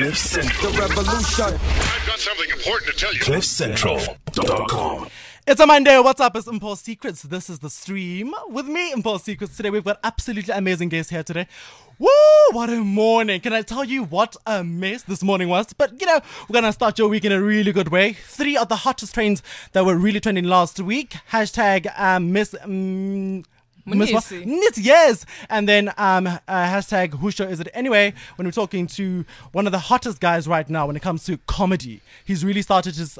Cliff Central. The revolution. I've got something important to tell you. CliffCentral.com. It's a Monday. What's up? It's Impulse Secrets. This is the stream with me, Impulse Secrets. Today we've got absolutely amazing guests here today. Woo! What a morning. Can I tell you what a mess this morning was? But, we're going to start your week in a really good way. 3 of the hottest trends that were really trending last week. Hashtag Miss... Munisi, yes. And then hashtag whose show is it anyway, when we're talking to one of the hottest guys right now when it comes to comedy. He's really started his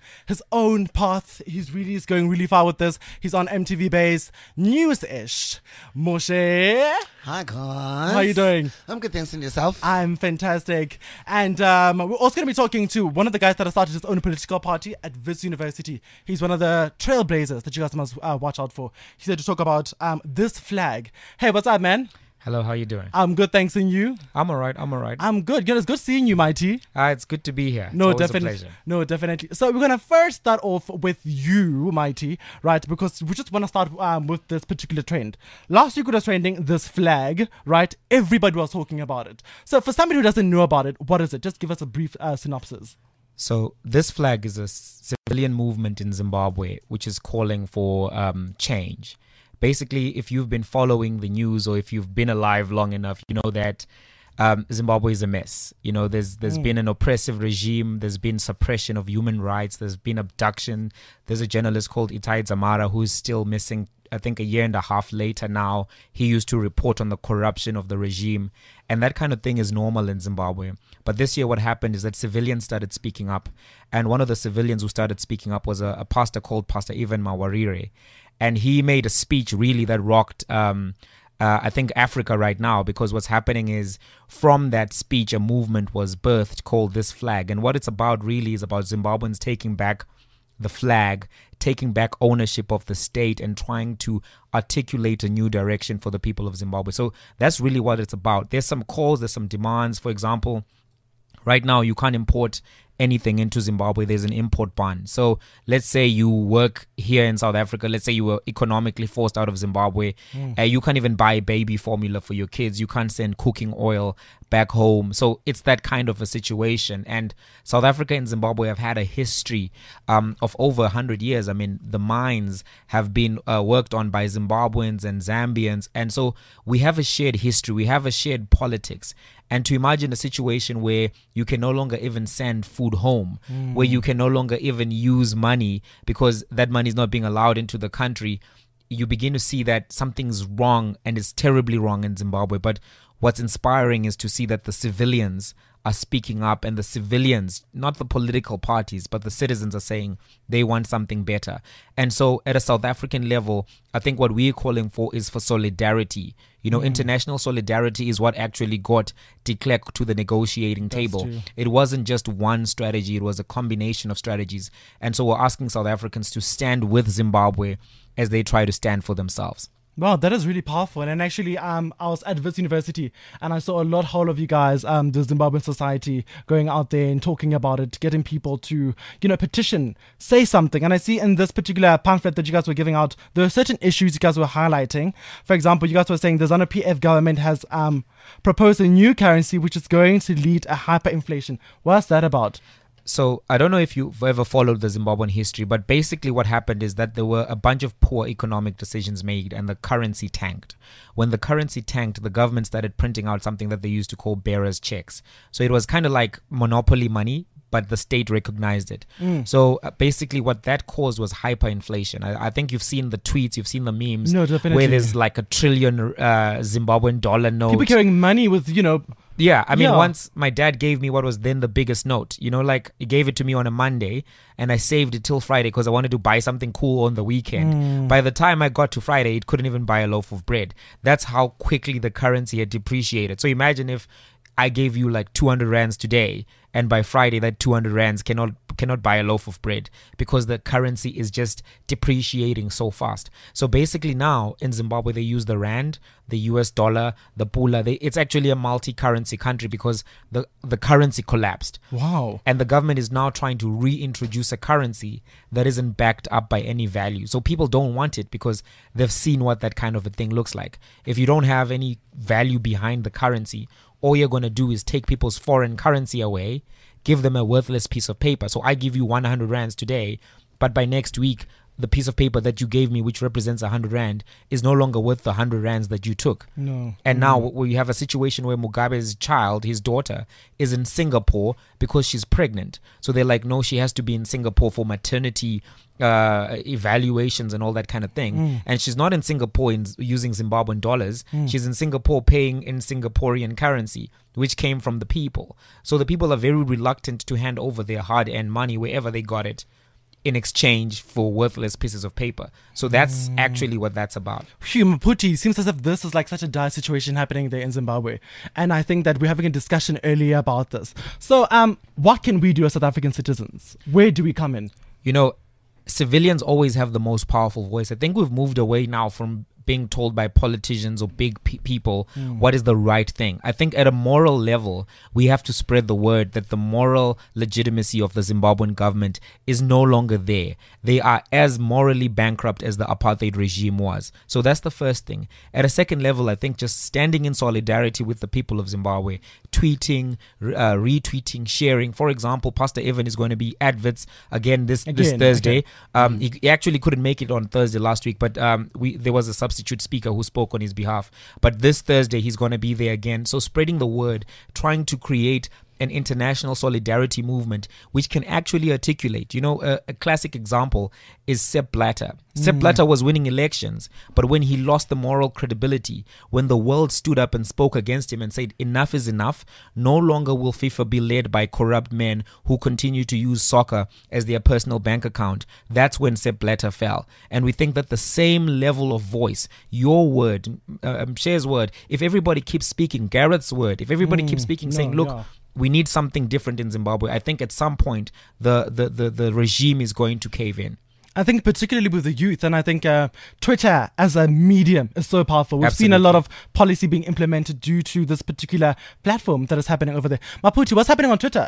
own path. He's going really far with this. He's on MTV Base News-ish. Moshe. Hi guys. How are you doing? I'm good, thanks, and yourself? I'm fantastic. And we're also going to be talking to one of the guys that has started his own political party at Wits University. He's one of the trailblazers that you guys must watch out for. He's here to talk about this flag. Hey, what's up, man? Hello, how you doing? I'm good, thanks, and you? I'm alright. I'm good. It's good seeing you, Mighty. It's good to be here. No, it's definitely. a pleasure. No, definitely. So we're gonna first start off with you, Mighty, right? Because we just want to start with this particular trend. Last week it was trending this flag, right? Everybody was talking about it. So for somebody who doesn't know about it, what is it? Just give us a brief synopsis. So this flag is a civilian movement in Zimbabwe which is calling for change. Basically, if you've been following the news or if you've been alive long enough, you know that Zimbabwe is a mess. There's been an oppressive regime. There's been suppression of human rights. There's been abduction. There's a journalist called Itai Dzamara who's still missing, I think, a year and a half later now. He used to report on the corruption of the regime. And that kind of thing is normal in Zimbabwe. But this year what happened is that civilians started speaking up. And one of the civilians who started speaking up was a pastor called Pastor Ivan Mawarire. And he made a speech really that rocked, I think, Africa right now, because what's happening is from that speech, a movement was birthed called This Flag. And what it's about really is about Zimbabweans taking back the flag, taking back ownership of the state and trying to articulate a new direction for the people of Zimbabwe. So that's really what it's about. There's some calls, there's some demands. For example, right now you can't import anything into Zimbabwe. There's an import ban. So let's say you work here in South Africa. Let's say you were economically forced out of Zimbabwe. You can't even buy baby formula for your kids. You can't send cooking oil back home. So it's that kind of a situation. And South Africa and Zimbabwe have had a history of over 100 years. I mean, the mines have been worked on by Zimbabweans and Zambians. And so we have a shared history. We have a shared politics. And to imagine a situation where you can no longer even send food home, where you can no longer even use money because that money is not being allowed into the country, you begin to see that something's wrong, and it's terribly wrong in Zimbabwe. But what's inspiring is to see that the civilians are speaking up, and the civilians, not the political parties, but the citizens are saying they want something better. And so at a South African level, I think what we're calling for is for solidarity. International solidarity is what actually got de Klerk to the negotiating table. It wasn't just one strategy, it was a combination of strategies. And so we're asking South Africans to stand with Zimbabwe as they try to stand for themselves. Wow, that is really powerful. And actually, I was at Wits University and I saw a whole of you guys, the Zimbabwean Society, going out there and talking about it, getting people to, petition, say something. And I see in this particular pamphlet that you guys were giving out, there are certain issues you guys were highlighting. For example, you guys were saying the ZANU-PF government has proposed a new currency which is going to lead a hyperinflation. What's that about? So I don't know if you've ever followed the Zimbabwean history, but basically what happened is that there were a bunch of poor economic decisions made and the currency tanked. When the currency tanked, the government started printing out something that they used to call bearers' checks. So it was kind of like monopoly money, but the state recognized it. So basically what that caused was hyperinflation. I think you've seen the tweets, you've seen the memes, where there's like $1 trillion Zimbabwean dollar note. People carrying money with, Yeah, I mean, once my dad gave me what was then the biggest note, he gave it to me on a Monday and I saved it till Friday because I wanted to buy something cool on the weekend. By the time I got to Friday, it couldn't even buy a loaf of bread. That's how quickly the currency had depreciated. So imagine if I gave you like 200 rands today and by Friday that 200 rands cannot buy a loaf of bread because the currency is just depreciating so fast. So basically now in Zimbabwe they use the rand, the US dollar, the pula. It's actually a multi-currency country because the currency collapsed. Wow. And the government is now trying to reintroduce a currency that isn't backed up by any value. So people don't want it because they've seen what that kind of a thing looks like. If you don't have any value behind the currency, all you're going to do is take people's foreign currency away, give them a worthless piece of paper. So I give you 100 rands today, but by next week, the piece of paper that you gave me, which represents 100 rand, is no longer worth the 100 rands that you took. No. And now we have a situation where Mugabe's child, his daughter, is in Singapore because she's pregnant. So they're like, no, she has to be in Singapore for maternity evaluations and all that kind of thing. And she's not in Singapore using Zimbabwean dollars. She's in Singapore paying in Singaporean currency, which came from the people. So the people are very reluctant to hand over their hard-earned money wherever they got it, in exchange for worthless pieces of paper. So that's actually what that's about. Phew, Maputi, seems as if this is like such a dire situation happening there in Zimbabwe. And I think that we're having a discussion earlier about this. So what can we do as South African citizens? Where do we come in? You know, civilians always have the most powerful voice. I think we've moved away now from being told by politicians or big people what is the right thing. I think at a moral level, we have to spread the word that the moral legitimacy of the Zimbabwean government is no longer there. They are as morally bankrupt as the apartheid regime was. So that's the first thing. At a second level, I think just standing in solidarity with the people of Zimbabwe, tweeting, retweeting, sharing. For example, Pastor Evan is going to be at Wits again this Thursday. Okay. He actually couldn't make it on Thursday last week, but there was a substitute speaker who spoke on his behalf. But this Thursday, he's going to be there again. So spreading the word, trying to create an international solidarity movement which can actually articulate. You know, a classic example is Sepp Blatter. Sepp Blatter was winning elections, but when he lost the moral credibility, when the world stood up and spoke against him and said enough is enough, no longer will FIFA be led by corrupt men who continue to use soccer as their personal bank account. That's when Sepp Blatter fell. And we think that the same level of voice, your word, Cher's word, if everybody keeps speaking, Gareth's word, if everybody keeps speaking, saying, look, we need something different in Zimbabwe, I think at some point the regime is going to cave in. I think particularly with the youth, and I think Twitter as a medium is so powerful. We've seen a lot of policy being implemented due to this particular platform that is happening over there. Maputi, what's happening on Twitter?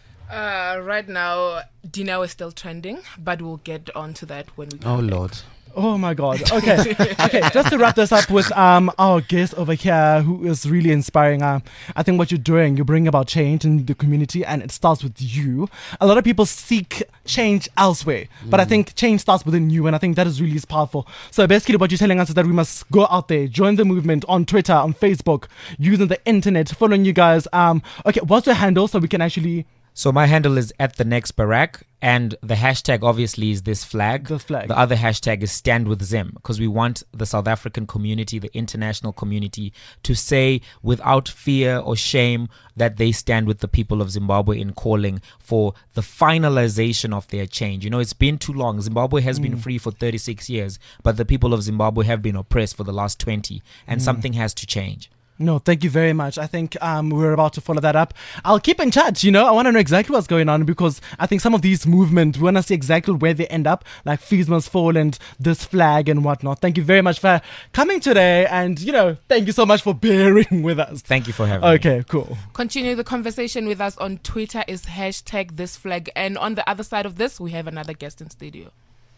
Right now, Dino is still trending, but we'll get on to that when we come Oh, back. Lord. Oh my God. Okay. Okay. Just to wrap this up with our guest over here who is really inspiring. I think what you're doing, you bring about change in the community and it starts with you. A lot of people seek change elsewhere, but I think change starts within you, and I think that is really powerful. So basically what you're telling us is that we must go out there, join the movement on Twitter, on Facebook, using the internet, following you guys. Okay, what's your handle so we can actually... So my handle is @thenextbarack, and the hashtag obviously is this flag. The flag. The other hashtag is Stand With Zim, because we want the South African community, the international community, to say without fear or shame that they stand with the people of Zimbabwe in calling for the finalization of their change. You know, it's been too long. Zimbabwe has been free for 36 years, but the people of Zimbabwe have been oppressed for the last 20, and something has to change. No, thank you very much. I think we're about to follow that up. I'll keep in touch, you know. I want to know exactly what's going on, because I think some of these movements, we want to see exactly where they end up, like Fees Must Fall and this flag and whatnot. Thank you very much for coming today, and, you know, thank you so much for bearing with us. Thank you for having me. Okay, cool. Continue the conversation with us on Twitter is #thisflag. And on the other side of this, we have another guest in studio.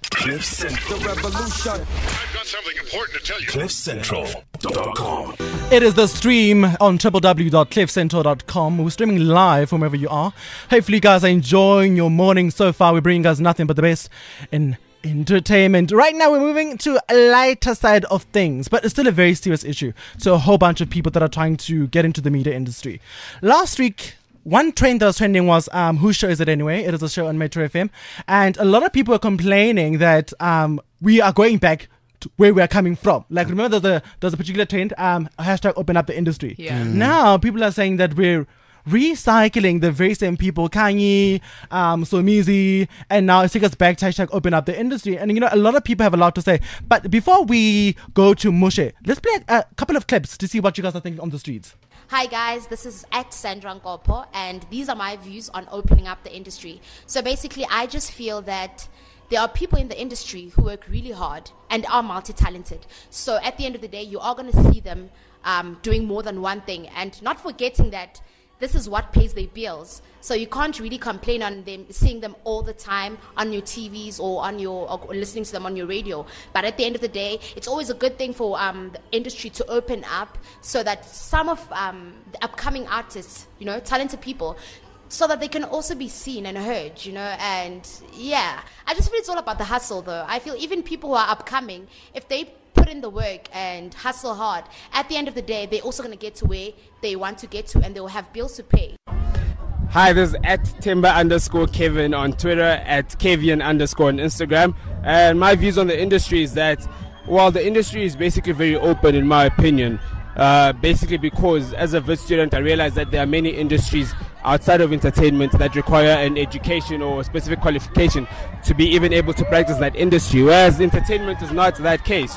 The revolution. I've got something important to tell you. CliffCentral.com. It is the stream on www.cliffcentral.com. We're streaming live from wherever you are. Hopefully you guys are enjoying your morning so far. We're bringing you guys nothing but the best in entertainment. Right now we're moving to a lighter side of things, but it's still a very serious issue to a whole bunch of people that are trying to get into the media industry. Last week, one trend that was trending was Whose Show Is It Anyway? It is a show on Metro FM, and a lot of people are complaining that we are going back to where we are coming from. Like, remember there's a particular trend, hashtag open up the industry. Yeah. Now people are saying that we're recycling the very same people, Kanye, Somizi, and now it takes us back to hashtag open up the industry. And, you know, a lot of people have a lot to say. But before we go to Mushe, let's play a couple of clips to see what you guys are thinking on the streets. Hi guys, this is @Sandra Nkopo, and these are my views on opening up the industry. So basically, I just feel that there are people in the industry who work really hard and are multi-talented. So at the end of the day, you are going to see them doing more than one thing, and not forgetting that this is what pays their bills. So you can't really complain on them, seeing them all the time on your TVs or or listening to them on your radio. But at the end of the day, it's always a good thing for the industry to open up so that some of the upcoming artists, talented people, so that they can also be seen and heard, and yeah, I just feel it's all about the hustle though. I feel even people who are upcoming, if they put in the work and hustle hard, at the end of the day, they're also going to get to where they want to get to, and they will have bills to pay. Hi, this is @Timber_Kevin on Twitter, @Kevian_ on Instagram. And my views on the industry is that, well, the industry is basically very open in my opinion. Basically because as a vid student, I realized that there are many industries outside of entertainment that require an education or a specific qualification to be even able to practice that industry, whereas entertainment is not that case.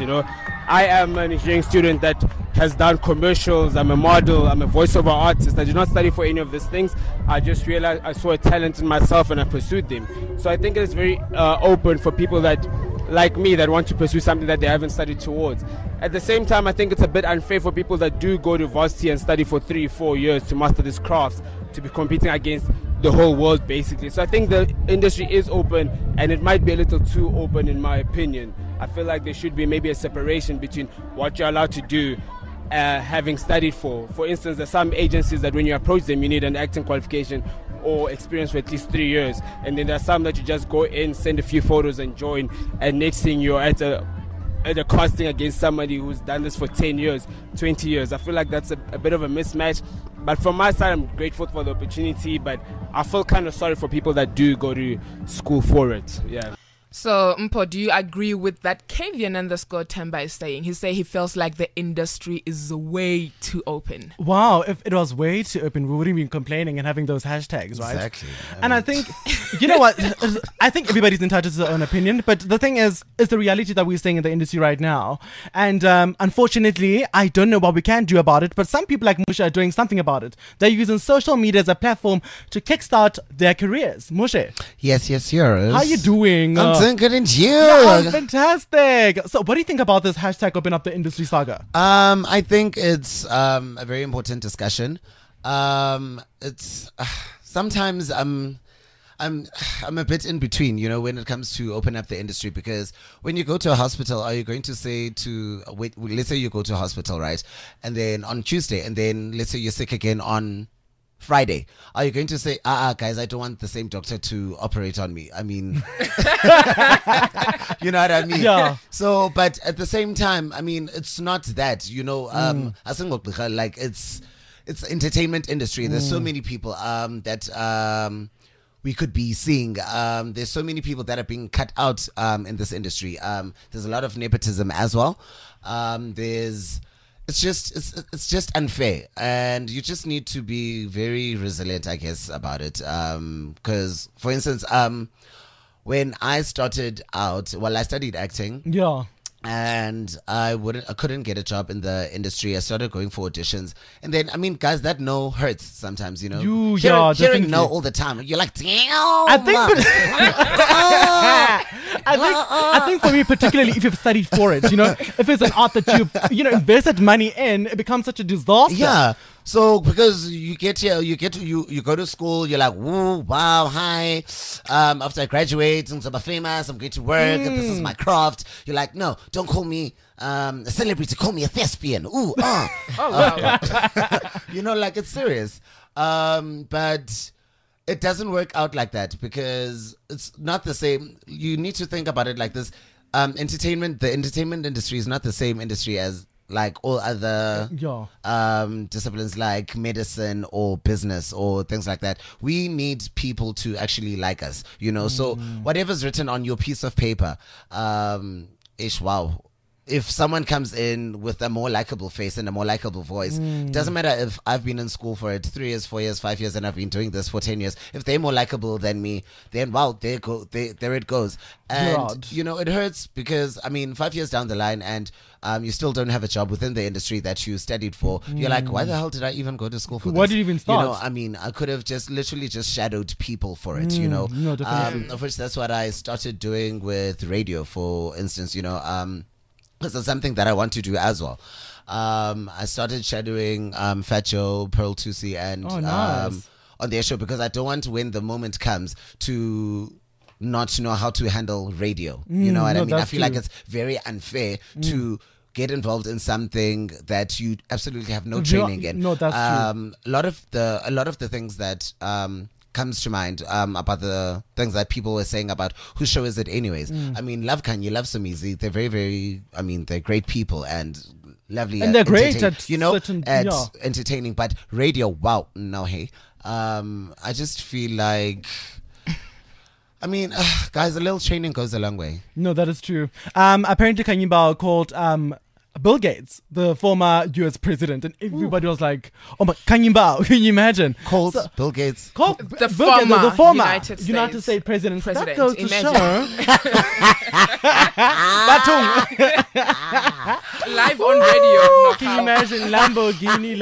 I am an engineering student that has done commercials, I'm a model, I'm a voiceover artist. I did not study for any of these things. I just realized I saw a talent in myself and I pursued them. So I think it's very open for people that, like me, that want to pursue something that they haven't studied towards. At the same time, I think it's a bit unfair for people that do go to varsity and study for 3-4 years to master these crafts, to be competing against the whole world basically. So I think the industry is open, and it might be a little too open in my opinion. I feel like there should be maybe a separation between what you're allowed to do having studied for. For instance, there's some agencies that when you approach them, you need an acting qualification or experience for at least 3 years. And then there's some that you just go in, send a few photos and join. And next thing you're at a casting against somebody who's done this for 10 years, 20 years. I feel like that's a bit of a mismatch. But from my side, I'm grateful for the opportunity, but I feel kind of sorry for people that do go to school for it. Yeah. So, Mpo, do you agree with that Kevian_Temba is saying? He say he feels like the industry is way too open. Wow, if it was way too open, we wouldn't be complaining and having those hashtags, right? Exactly. I think, you know what? I think everybody's entitled to their own opinion, but the thing is the reality that we're seeing in the industry right now. And unfortunately, I don't know what we can do about it, but some people like Musha are doing something about it. They're using social media as a platform to kickstart their careers. Musha, Yes. how you doing? I'm doing good, and you? Yeah, fantastic. So what do you think about this hashtag open up the industry saga? I think it's a very important discussion. It's sometimes I'm a bit in between, when it comes to open up the industry, because when you go to a hospital, are you going to say let's say you go to a hospital, right? And then on Tuesday, and then let's say you're sick again on Friday, are you going to say, guys, I don't want the same doctor to operate on me? I mean, you know what I mean? Yeah. So, but at the same time, I mean, it's not that, I think like it's entertainment industry. There's so many people that we could be seeing. There's so many people that are being cut out in this industry. There's a lot of nepotism as well. It's just unfair, and you just need to be very resilient, I guess, about it. Because, for instance, when I started out, I studied acting. Yeah. And I couldn't get a job in the industry. I started going for auditions, and then guys, that no hurts sometimes. Hearing no all the time, you're like, damn. I think for me, particularly if you've studied for it, if it's an art that you've invested money in, it becomes such a disaster. Yeah. So because you get here, you go to school, you're like, woo, wow, hi. After I graduate, I'm famous, I'm going to work, and this is my craft. You're like, no, don't call me a celebrity, call me a thespian. Ooh, Oh, wow. Like it's serious. But it doesn't work out like that, because it's not the same. You need to think about it like this. The entertainment industry is not the same industry as like all other disciplines like medicine or business or things like that. We need people to actually like us, so whatever's written on your piece of paper, wow. If someone comes in with a more likable face and a more likable voice, doesn't matter if I've been in school for 3 years, 4 years, 5 years, and I've been doing this for 10 years. If they're more likable than me, then wow, there it goes. And it hurts because 5 years down the line, and you still don't have a job within the industry that you studied for. You're like, why the hell did I even go to school for this? Why did you even start? I could have just literally just shadowed people for it. No, definitely. Of which that's what I started doing with radio, for instance. Because it's something that I want to do as well. I started shadowing Fat Joe, Pearl Tusi, and Oh, nice. on their show because I don't want when the moment comes to not know how to handle radio. You know what I no, mean? I that's feel like true. it's very unfair to get involved in something that you absolutely have no No, training in. no, that's true. A lot of the things that comes to mind about the things that people were saying about whose show is it anyways. I mean, love Kanye, love Somizi. They're very, very, I mean, they're great people and lovely. And they're great entertain- at you know, certain- at yeah. entertaining, but radio, wow, no, hey. I just feel like, I mean, guys, a little training goes a long way. No, that is true. Apparently, Kanye Bao called Bill Gates, the former U.S. president, and everybody was like, "Oh my, Kanye Bao!" Can you imagine? Called So- Bill Gates. Called The Bill Gates, former the former United States president. That president, goes to imagine. show. Batung. Live on radio. Can you knockout. imagine Lamborghini?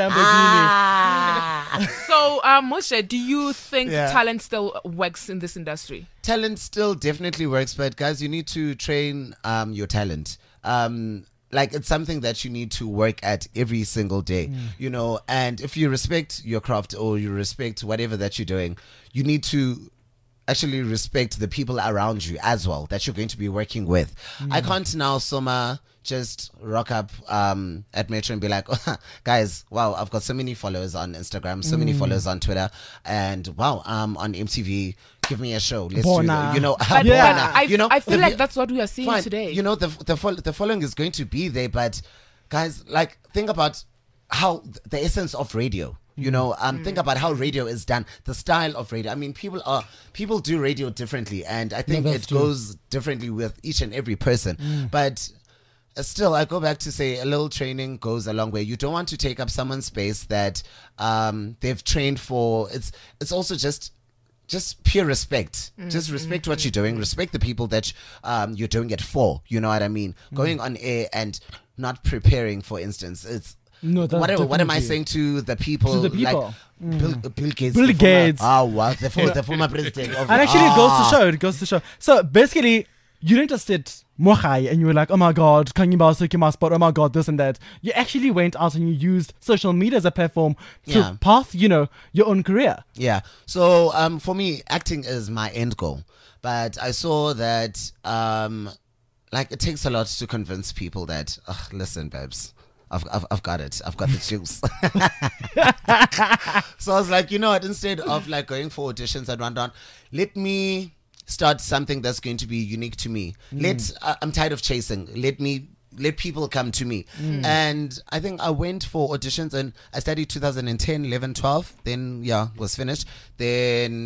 So, Moshe, do you think Yeah. talent still works in this industry? Talent still definitely works, but guys, you need to train your talent. Like it's something that you need to work at every single day, you know. And if you respect your craft or you respect whatever that you're doing, you need to actually respect the people around you as well that you're going to be working with. I can't now, Soma, just rock up at Metro and be like, oh, guys, wow, I've got so many followers on Instagram, so many followers on Twitter, and wow, on MTV. Give me a show. Let's do Bona. the, you know, But Yeah. I, you know, I feel the- like that's what we are seeing fine. today. You know, the following is going to be there, but guys, like, think about how the essence of radio. You know, think about how radio is done, the style of radio. I mean, people do radio differently, and I think that's it true. goes differently with each and every person. But still, I go back to say a little training goes a long way. You don't want to take up someone's space that they've trained for. It's also just pure respect. Just respect what you're doing. Respect the people that you're doing it for. You know what I mean? Going on air and not preparing, for instance, it's No, that's what am I definitely- saying to the people? To the people. Like Bill Gates. Bill the Gates. Former, wow, the former president. Of, And actually, it goes to show. So basically, you didn't just sit mohai and you were like, oh my god, Kanye Bao took my spot, oh my god, this and that. You actually went out and you used social media as a platform to Yeah. path, you know, your own career. Yeah. So for me, acting is my end goal. But I saw that like it takes a lot to convince people that listen, babes, I've got it. I've got the juice. So I was like, you know what? Instead of like going for auditions and whatnot, let me start something that's going to be unique to me. I'm tired of chasing. Let people come to me. And I think I went for auditions and I studied 2010, 11, 12. Then, was finished. Then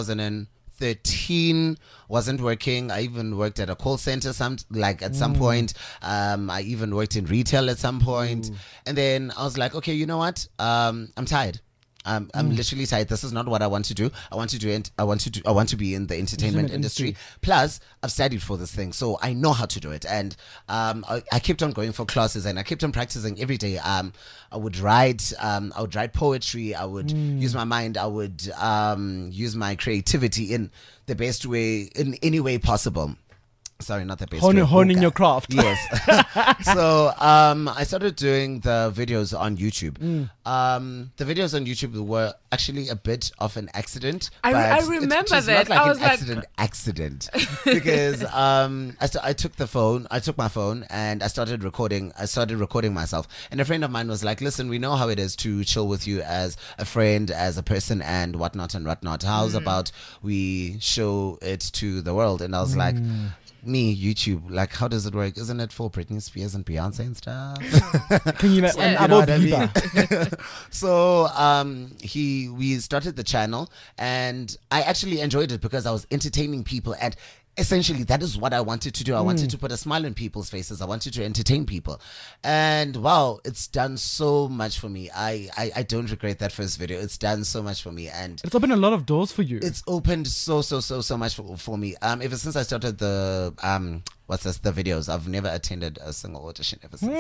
2013 wasn't working. I even worked at a call center some point. I even worked in retail at some point. And then I was like, okay, you know what? I'm tired. I'm literally tired. This is not what I want to do. I want to be in the entertainment industry. Plus, I've studied for this thing, so I know how to do it. And I kept on going for classes, and I kept on practicing every day. I would write poetry. I would use my mind. I would use my creativity in the best way, in any way possible. Sorry, not the best way. Honing your craft. Yes. So I started doing the videos on YouTube. The videos on YouTube were actually a bit of an accident. I but remember it was that. Not like I was an like- accident because I took my phone and I started recording myself. And a friend of mine was like, "Listen, we know how it is to chill with you as a friend, as a person, and whatnot and whatnot. How's about we show it to the world?" And I was like, me, YouTube, like, how does it work? Isn't it for Britney Spears and Beyonce and stuff? Can you imagine? Yeah. And You know Abo what I mean? Biba. So we started the channel, and I actually enjoyed it because I was entertaining people, and essentially that is what I wanted to do. I wanted to put a smile on people's faces. I wanted to entertain people, and wow, it's done so much for me. I don't regret that first video. It's done so much for me, and It's opened a lot of doors for you. it's opened so much for me. Ever since I started the what's this, the videos. I've never attended a single audition ever since.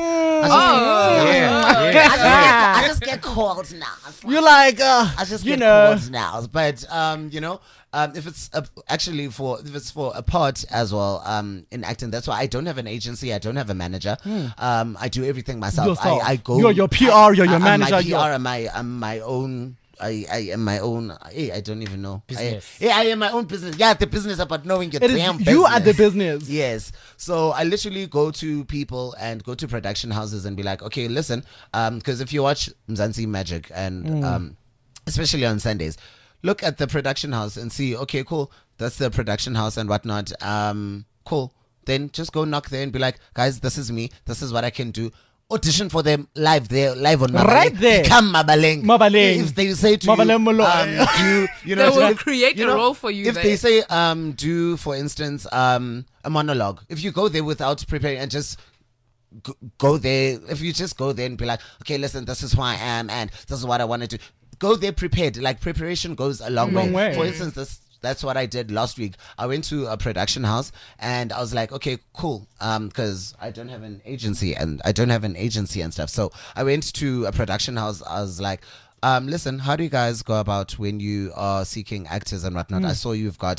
I just get called now. You're like, I just you get know. called now. But if it's if it's for a part as well, in acting, that's why I don't have an agency. I don't have a manager. I do everything myself. Yourself. I go. You're your PR. You're your manager. I'm my you're- PR. I'm my own. I am my own. I don't even know. Business. I am my own business. Yeah, the business about knowing your It is damn you at the business. business. Yes. So I literally go to people and go to production houses and be like, okay, listen, because if you watch Mzansi Magic and especially on Sundays, look at the production house and see, okay, cool, that's the production house and whatnot. Cool. Then just go knock there and be like, guys, this is me. This is what I can do. Audition for them live there, live on Mabaleng. Right there. Come Mabaleng. Mabaleng. If they say to Mabaleng Molo. you They know, will if- create a role for you If there. they say, do, for instance, a monologue, if you go there without preparing and just go there, if you just go there and be like, okay, listen, this is who I am and this is what I want to do. Go there prepared. Like, preparation goes a long way. For instance, that's what I did last week. I went to a production house and I was like, okay, cool. Because I don't have an agency and stuff. So I went to a production house. I was like, listen, how do you guys go about when you are seeking actors and whatnot? I saw you've got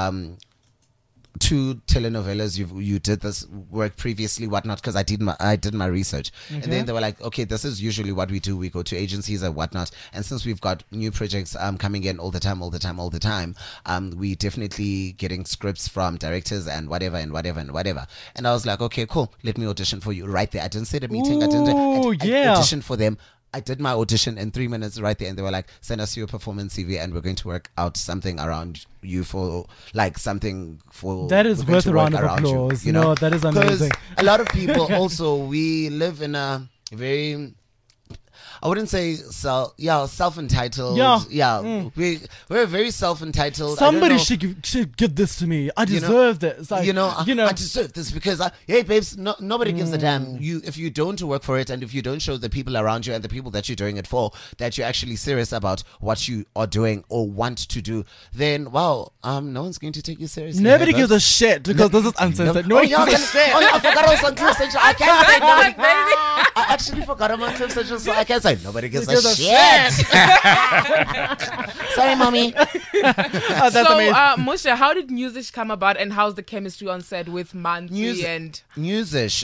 2 telenovelas. You did this work previously, whatnot, because I did my research. And then they were like, okay, this is usually what we do. We go to agencies and whatnot. And since we've got new projects coming in all the time, we definitely getting scripts from directors and whatever. And I was like, okay, cool. Let me audition for you right there. I didn't set a meeting. I auditioned for them. I did my audition in 3 minutes right there, and they were like, send us your performance CV and we're going to work out something around you for like something for That is we're going worth to a work round of around applause. you know? No, that is 'Cause amazing. a lot of people also, we live in a very, I wouldn't say self-entitled. We're very self-entitled. Somebody I don't know. should give this to me. I You know, deserve this. Like, I deserve this because, hey, babes, nobody gives a damn. If you don't work for it and if you don't show the people around you and the people that you're doing it for that you're actually serious about what you are doing or want to do, then, wow, no one's going to take you seriously. Nobody Hey, gives a babes. shit because this is uncensored. No, I forgot I was on Cliff Central. I can't say nobody. I actually forgot I'm on Cliff Central, so I can't say nobody gives a shit. Sorry, mommy. That's so, amazing. Moshe, how did Newsish come about and how's the chemistry on set with Mansi and... Newsish.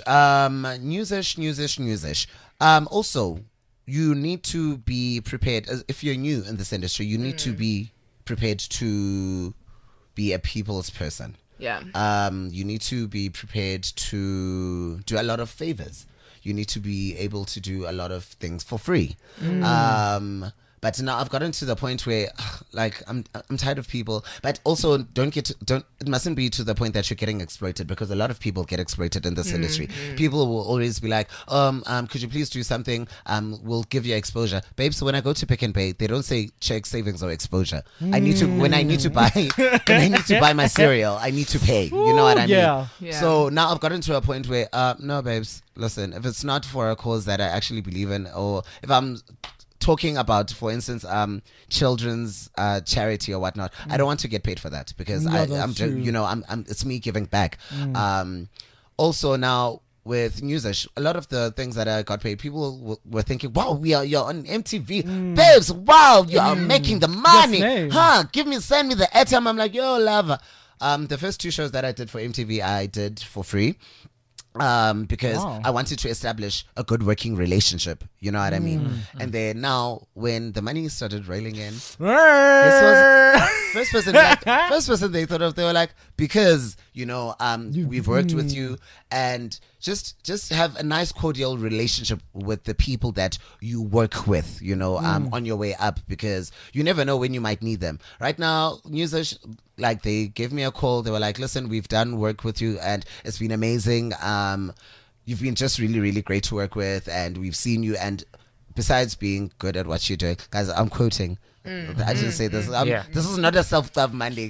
Also, you need to be prepared. If you're new in this industry, you need to be prepared to be a people's person. Yeah. You need to be prepared to do a lot of favors. You need to be able to do a lot of things for free. But now I've gotten to the point where, like, I'm tired of people. But also, it mustn't be to the point that you're getting exploited, because a lot of people get exploited in this industry. People will always be like, could you please do something? We'll give you exposure, babes. So when I go to Pick and Pay, they don't say check, savings, or exposure. I need to when I need to buy my cereal, I need to pay. You know what I mean? Yeah. So now I've gotten to a point where, no, babes, listen, if it's not for a cause that I actually believe in, or if I'm talking about, for instance, children's charity or whatnot, I don't want to get paid for that, because I'm it's me giving back. Also now with Newsish, a lot of the things that I got paid, people were thinking, wow, you're on MTV, babes, wow, you are making the money, send me the airtime. I'm like, yo, love. The first 2 shows that I did for MTV, I did for free. Because I wanted to establish a good working relationship, you know what I mean? And then now when the money started rolling in, this was first person they thought of, they were like, because we've worked with you, and just have a nice cordial relationship with the people that you work with, on your way up, because you never know when you might need them. Right now, Newsish, like, they gave me a call. They were like, listen, we've done work with you and it's been amazing. You've been just really, really great to work with, and we've seen you, and besides being good at what you're doing, guys, I'm quoting. I didn't say this. This is not a self-love Monday.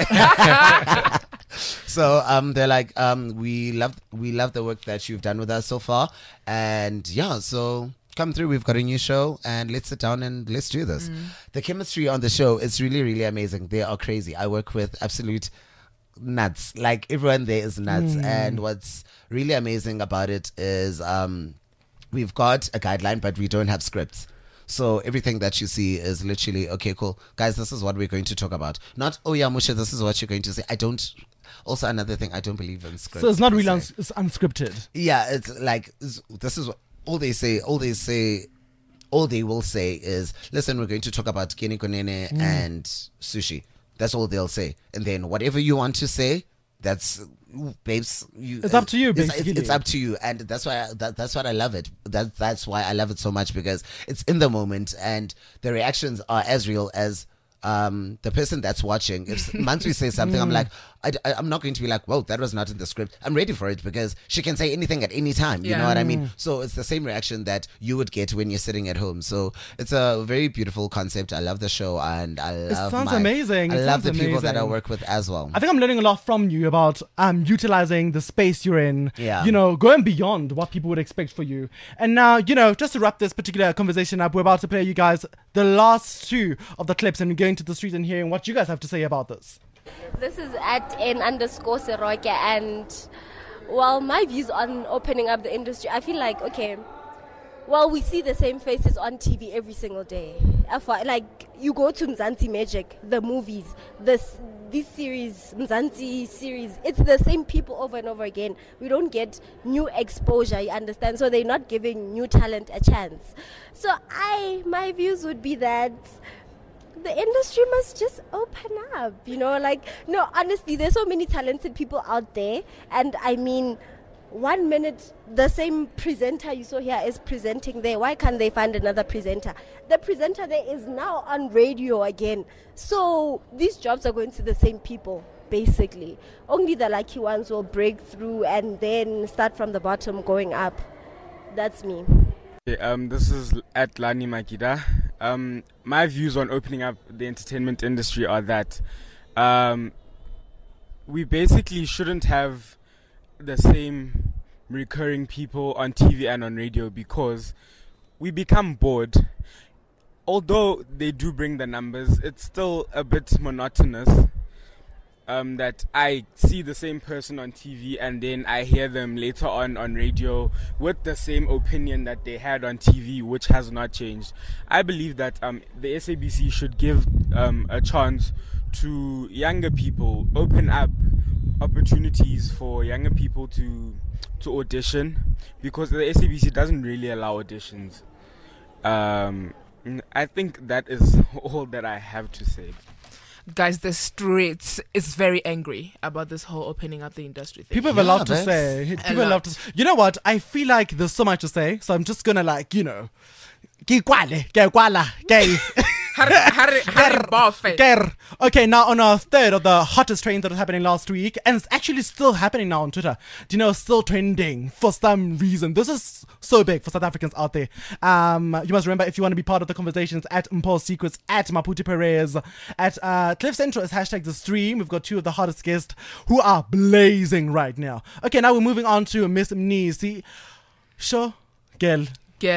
So they're like, we love the work that you've done with us so far, and so come through. We've got a new show, and let's sit down and let's do this. The chemistry on the show is really, really amazing. They are crazy. I work with absolute nuts. Like everyone there is nuts. And what's really amazing about it is we've got a guideline, but we don't have scripts. So everything that you see is literally, okay, cool. Guys, this is what we're going to talk about. Not, oh yeah, Musha, this is what you're going to say. Also another thing, I don't believe in scripts. So it's not really it's unscripted. Yeah, it's like, this is what all they will say is, listen, we're going to talk about kini konene and sushi. That's all they'll say. And then whatever you want to say, that's, babes, it's up to you, basically. It's up to you. And that's why that's what I love it. That's why I love it so much, because it's in the moment and the reactions are as real as the person that's watching. If Mansui says something, I'm like, I'm not going to be like, whoa, that was not in the script. I'm ready for it, because she can say anything at any time. You know what I mean? So it's the same reaction that you would get when you're sitting at home. So it's a very beautiful concept. I love the show, and I love amazing. I love the people that I work with as well. I think I'm learning a lot from you about utilizing the space you're in. Yeah. You know, going beyond what people would expect for you. And now, you know, just to wrap this particular conversation up, we're about to play you guys the last two of the clips, and we're going to the street and hearing what you guys have to say about this. This is at @n_Seroke, and well, my views on opening up the industry, I feel like, okay, well, we see the same faces on TV every single day. Like, you go to Mzansi Magic, the movies, this series, Mzansi series, it's the same people over and over again. We don't get new exposure, you understand? So they're not giving new talent a chance. So my views would be that the industry must just open up, you know, like, no, honestly, there's so many talented people out there. And I mean, 1 minute, the same presenter you saw here is presenting there. Why can't they find another presenter? The presenter there is now on radio again. So these jobs are going to the same people, basically. Only the lucky ones will break through and then start from the bottom going up. That's me. This is at Lani Makida. My views on opening up the entertainment industry are that we basically shouldn't have the same recurring people on TV and on radio, because we become bored. Although they do bring the numbers, it's still a bit monotonous. That I see the same person on TV and then I hear them later on radio with the same opinion that they had on TV, which has not changed. I believe that the SABC should give a chance to younger people, open up opportunities for younger people to audition, because the SABC doesn't really allow auditions. I think that is all that I have to say. Guys, the streets is very angry about this whole opening up the industry thing. People have a lot to say. People love to. You know what? I feel like there's so much to say, so I'm just gonna, like, you know, okay, now on our third of the hottest trends that was happening last week, and it's actually still happening now on Twitter. Do you know, still trending for some reason. This is so big for South Africans out there. You must remember, if you want to be part of the conversations, at Impulse Secrets, at Maputi Perez, at Cliff Central is hashtag the stream. We've got two of the hottest guests who are blazing right now. Okay, now we're moving on to Miss Mnisi. Sure, girl.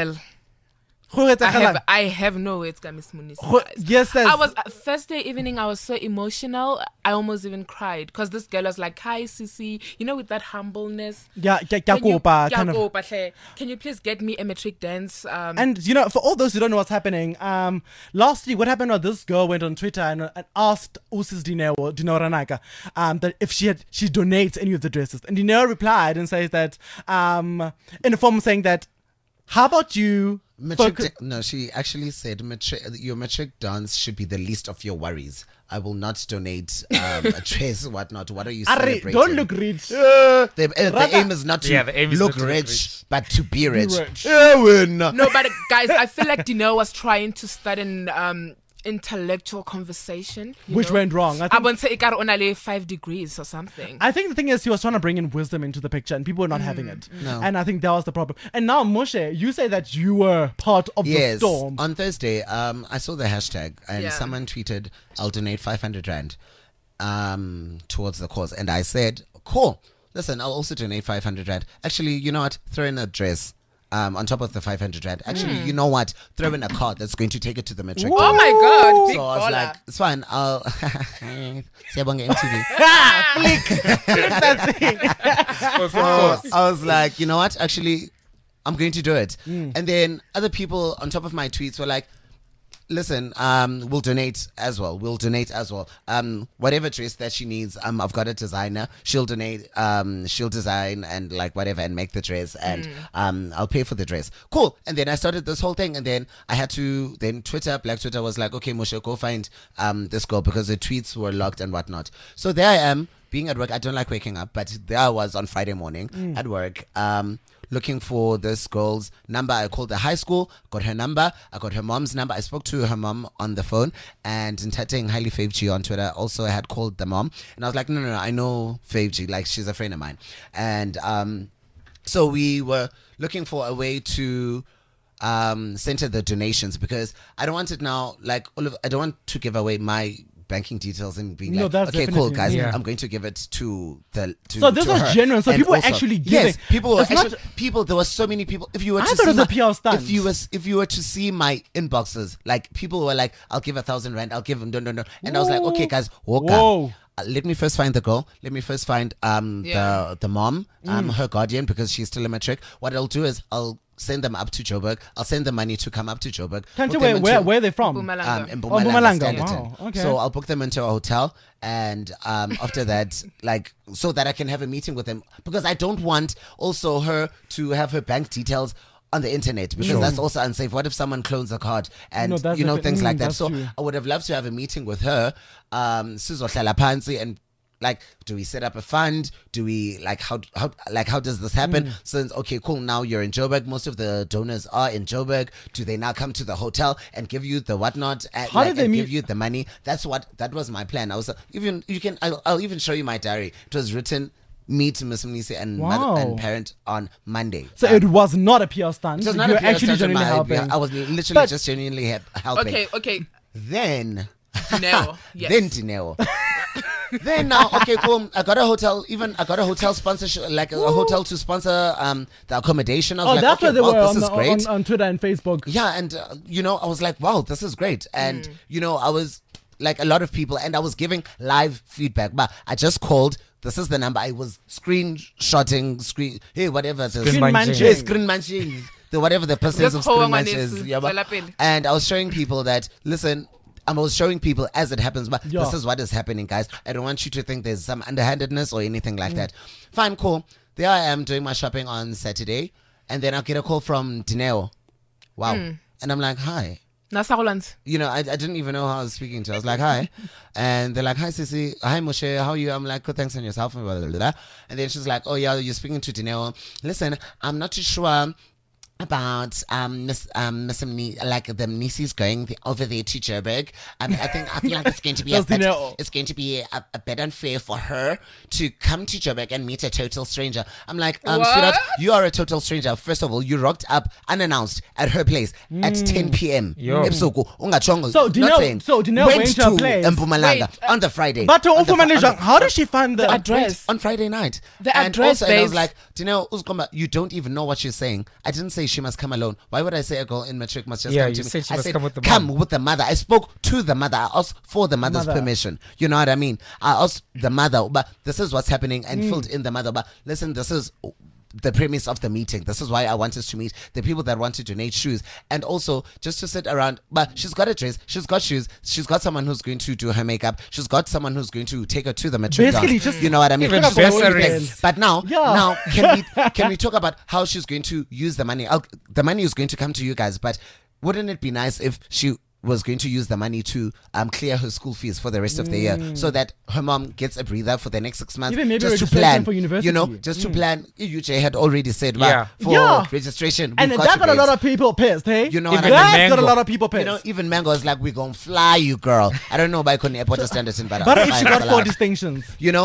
I have no words, Miss Munisi. Yes, I was Thursday evening. I was so emotional. I almost even cried because this girl was like, "Hi, Sisi," you know, with that humbleness. Yeah, Can you please get me a metric dance? And you know, for all those who don't know what's happening, last week what happened was this girl went on Twitter and asked Usis Dineo Ranaka that if she donates any of the dresses, and Dineo replied and says that in a form saying that, how about you? No, she actually said your metric dance should be the least of your worries. I will not donate a dress, whatnot. What are you celebrating? Don't look rich. The aim is not to look rich, but to be rich. No, but guys, I feel like Dineo was trying to start an intellectual conversation, which went wrong. I won't say it got only 5 degrees or something. I think the thing is, he was trying to bring in wisdom into the picture, and people were not having it. No. And I think that was the problem. And now, Moshe, you say that you were part of the storm. On Thursday, I saw the hashtag, and someone tweeted, "I'll donate 500 rand towards the cause," and I said, "Cool. Listen, I'll also donate 500 rand. Actually, you know what? Throw in a dress. on top of the 500 rand. Actually, you know what? Throw in a card that's going to take it to the matric. Oh my God, big So I was baller. like, it's fine. I'll Siyabonga MTV. So I was like, you know what? Actually, I'm going to do it. And then other people on top of my tweets were like, listen, we'll donate as well. Whatever dress that she needs, I've got a designer. She'll donate, she'll design and like whatever and make the dress, and I'll pay for the dress. Cool. And then I started this whole thing, and then I had to, then Black Twitter was like, okay, Moshe, go find this girl, because the tweets were locked and whatnot. So there I am, being at work. I don't like waking up, but there I was on Friday morning at work, looking for this girl's number. I called the high school, got her number, I got her mom's number. I spoke to her mom on the phone, and in Tatting Highly Fave G on Twitter, also I had called the mom, and I was like, no, I know Fave G, like she's a friend of mine. And so we were looking for a way to center the donations, because I don't want it now, like I don't want to give away my banking details and being like, okay, cool, guys, I'm going to give it to the so this was her. genuine. So And people were also, actually giving. yes, people were It's actually, not- people, there were so many people. If you were I to thought it see was a PR stunt. if you were to see my inboxes, like people were like, I'll give 1,000 rand, I'll give them no, and I was like, okay, guys, walk Whoa. up. Let me first find the girl. Let me first find the mom, her guardian, because she's still a matric. What I'll do is I'll send them up to Joburg. I'll send the money to come up to Joburg. Can't you Book them where into- are they from? Mpumalanga. in Oh, Mpumalanga, Mpumalanga. Standerton. Wow, okay. So I'll book them into a hotel, and after that, like, so that I can have a meeting with them, because I don't want also her to have her bank details on the internet, because that's also unsafe. What if someone clones a card and No, that's things like that? that's So true. I would have loved to have a meeting with her, sizohlala phansi, and like, do we set up a fund? Do we like how does this happen? Since okay, cool, now you're in Joburg, most of the donors are in Joburg. Do they now come to the hotel and give you the whatnot and, How did they and meet- give you the money? That was my plan. I was I'll even show you my diary. It was written, meet Miss Mnisi and Wow. mother and parent on Monday. So it was not a PR stunt. It was not you a were PR actually stunt on genuinely my- helping. I was literally But- just genuinely helping. Okay. Then Dineo. Yes. then Dineo. Then now, okay, cool. I got a hotel sponsorship, like a hotel to sponsor the accommodation. I was Oh, like, that's okay, where they wow, were this is great. on Twitter and Facebook. Yeah, and I was like, wow, this is great. And I was like, a lot of people, and I was giving live feedback. But I just called. This is the number. I was screenshotting, hey, whatever it is. Screen munching. Yeah, screen munching. Whatever the percentage of Just hold screen on, munch is. Manesi. Yeah, but- Tswela pele. and I was showing people that, listen, I was showing people as it happens, but Yeah. this is what is happening, guys. I don't want you to think there's some underhandedness or anything like that. Fine, cool. There I am doing my shopping on Saturday, and then I get a call from Dineo. Wow. And I'm like, hi. Nasarolands. I didn't even know who I was speaking to. I was like, hi. And they're like, hi, Sissy. Hi, Moshe. How are you? I'm like, good, thanks, on yourself. And blah, blah, blah. And then she's like, oh, yeah, you're speaking to Dineo. Listen, I'm not too sure about Miss Mni, like the Mnisi's going over there to Joburg. I feel like it's going to be That's Dineo. it's going to be a bit unfair for her to come to Joburg and meet a total stranger. I'm like, What? sweetheart, you are a total stranger. First of all, you rocked up unannounced at her place at 10 p.m. Yo. Ebusuku, ungachongo. So Not Dineo- saying. so Dineo went to her place. Mpumalanga Wait, on the Friday. But On the fri- on the- how did she find the address? on Friday night. The and address, also, and I was babes. like, Dineo, Uzkomba, you don't even know what she's saying. I didn't say she must come alone. Why would I say a girl in matric must just Yeah, come you to me? said she I must said, come with the come mom. with the mother. I spoke to the mother. I asked for the mother's Mother. permission. You know what I mean? I asked the mother, but this is what's happening, and filled in the mother. But listen, this is the premise of the meeting. This is why I want us to meet the people that want to donate shoes, and also just to sit around. But she's got a dress, she's got shoes, she's got someone who's going to do her makeup, she's got someone who's going to take her to the matric Basically, dance. just You know what I mean? Even She's got bursary. everything. But now Yeah. can we talk about how she's going to use the money? The money is going to come to you guys, but wouldn't it be nice if she was going to use the money to clear her school fees for the rest of the year, so that her mom gets a breather for the next 6 months? Even maybe just to registration plan for university. just to plan. UJ had already said, Yeah. for Yeah. registration, and we've that got a you, lot babes. of people pissed, hey? You know what Even I mean? That got a Mango. lot of people pissed. Even Mango is like, we're gonna fly you, girl. I don't know about Coney Airport Standerton, but but I'm if she flying got for 4 life. distinctions.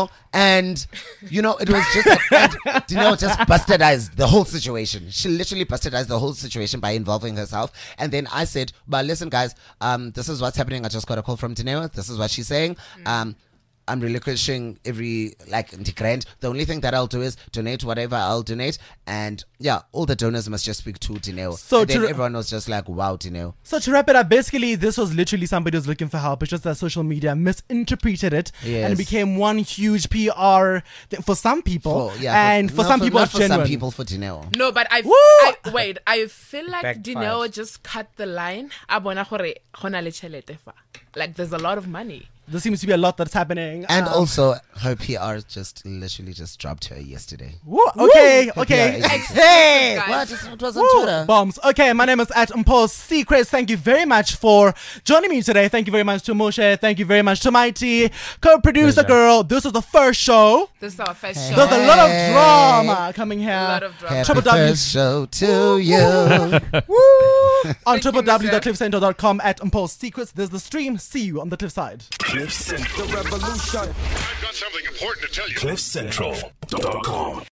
And it was just Dineo just bastardized the whole situation. She literally bastardized the whole situation by involving herself. And then I said, but listen, guys, this is what's happening. I just got a call from Dineo. This is what she's saying. I'm relinquishing every grant. The only thing that I'll do is donate whatever I'll donate, and all the donors must just speak to Dineo. So and then everyone was just like, wow, Dineo. So to wrap it up, basically this was literally somebody who's looking for help. It's just that social media misinterpreted it and it became one huge PR thing for some people, for some people it's genuine. For some people, for Dineo. No, but I feel like Dineo just cut the line. Like there's a lot of money. There seems to be a lot that's happening. And also, her PR just literally dropped her yesterday. Okay. Hey! What? It was on Twitter. Bombs. Okay, my name is @Impulse. Thank you very much for joining me today. Thank you very much to Moshe. Thank you very much to Mighty, co-producer girl. This is the first show. This is our first show. There's a lot of drama coming here. A lot of drama. Happy first show to you. On www.cliffcentral.com @Impulse Secrets. There's the stream. See you on the cliff side. Cliff Central Revolution. I've got something important to tell you. CliffCentral.com.